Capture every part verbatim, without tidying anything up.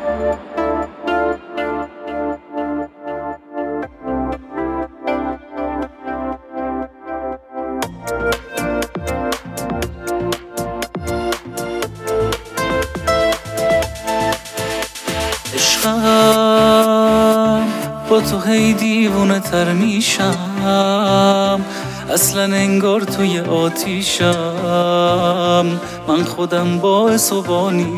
عشقم با تو هی دیوونه تر میشم، اصلا انگار توی آتیشم، من خودم باعث و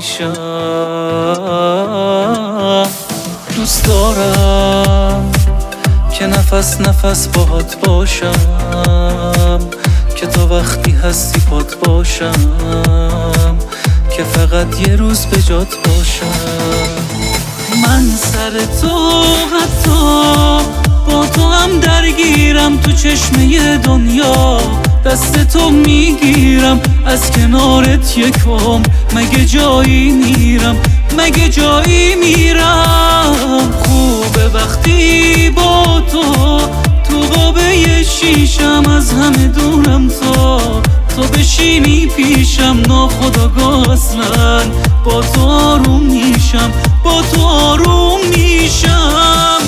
بانیشم. دوست دارم که نفس نفس باهات باشم، که تا وقتی هستی پات باشم، که فقط یه روز به جات باشم. من سر تو حتی با تو هم درگیرم، تو چشمه دنیا دست تو میگیرم، از کنارت یکم مگه جایی میرم، مگه جایی میرم. خوبه وقتی با تو تو قابه شیشم، از همه دورم تا تو بشینی پیشم، ناخودآگاه اصلا با تو آروم میشم، با تو آروم میشم.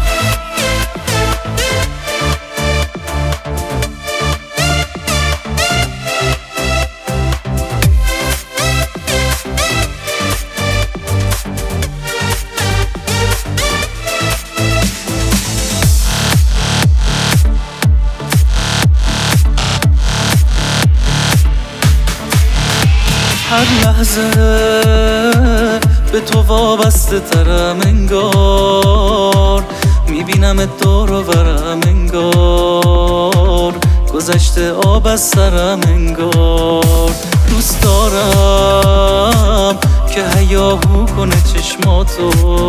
هر لحظه به تو وابسته ترم انگار، میبینم دور و برم انگار، گذشته آب از سرم انگار. دوست دارم که هیاهو کنه چشماتو،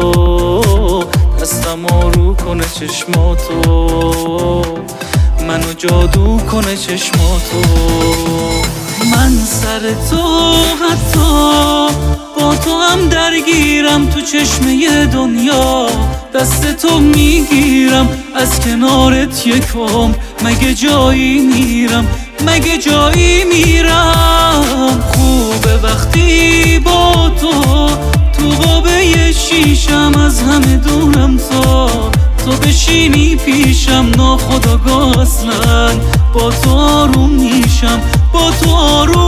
دستم آرو کنه چشماتو، منو جادو کنه چشماتو. من سر تو حتی با تو هم درگیرم، تو چشمه دنیا دست تو میگیرم، از کنارت یکم مگه جایی میرم، مگه جایی میرم. خوبه وقتی با تو تو قابه شیشم، از همه دورم تا تو بشینی پیشم، ناخودآگاه اصلا با تو آروم میشم، با تو آروم